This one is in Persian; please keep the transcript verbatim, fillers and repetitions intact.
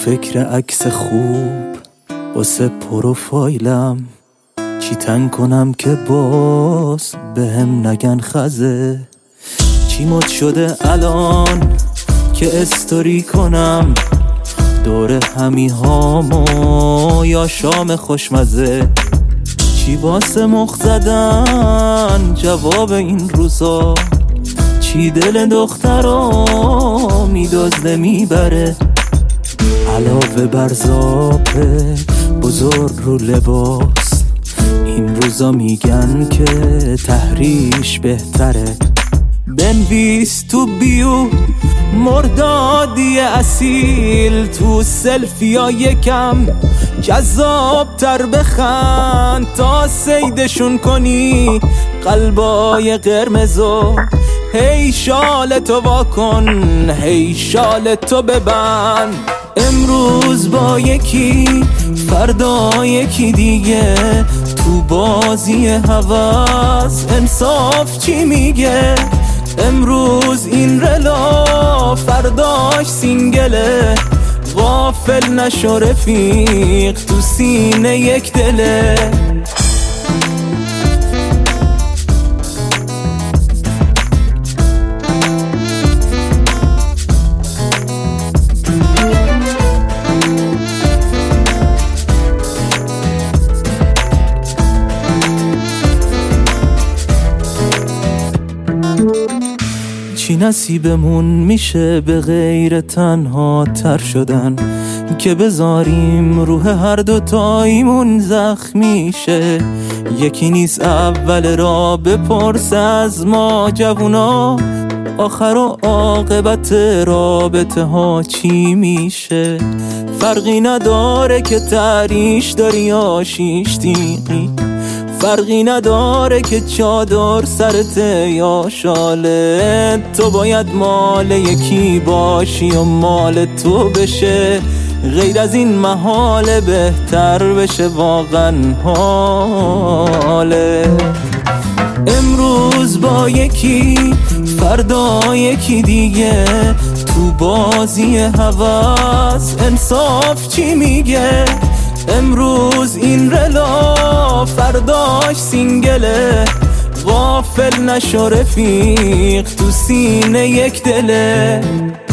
فکر عکس خوب واسه پروفایلم، چی تن کنم که باز بهم نگن خزه. چی مد شده الان که استوری کنم دور همی هامو یا شام خوشمزه. چی واسه مخ زدن جواب این روزا، چی دل دخترا میدازده میبره. علاوه بر زاپه بزرگ رو لباس، این روزا میگن که تحریش بهتره. بنویس تو بیو مردادی اصیل، تو سلفیا یکم جذاب تر بخند تا سیدشون کنی قلبای قرمزو. هی شال تو واکن، هی شال تو ببند. امروز با یکی فردا یکی دیگه، تو بازی هوس انصاف چی میگه؟ امروز این رلا فرداش سینگله، غافل نشو رفیق تو سینه یک دله. چی نصیبمون میشه به غیر تنها تر شدن، که بذاریم روح هر دوتاییمون زخمی شه. یکی نیست اول را بپرس از ما جوونا، آخر و عاقبت رابطه ها چی میشه. فرقی نداره که تعریش داری یا شیش تیغی، فرقی نداره که چادر سرته یا شاله. تو باید مال یکی باشی و مال تو بشه، غیر از این محاله بهتر بشه واقعا حاله. امروز با یکی فردا یکی دیگه، تو بازی هوس انصاف چی میگه؟ امروز این رلا فرداش سینگله، غافل نشو رفیق تو سینه یک دله.